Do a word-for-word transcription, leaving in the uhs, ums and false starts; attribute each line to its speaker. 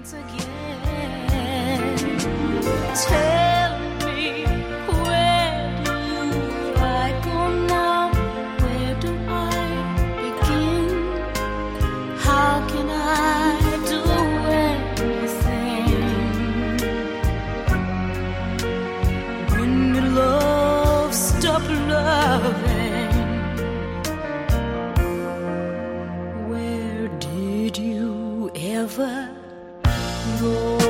Speaker 1: once again. Tell me, where do I go now? Where do I begin? How can I do anything when your love stop loving? Where did you ever go?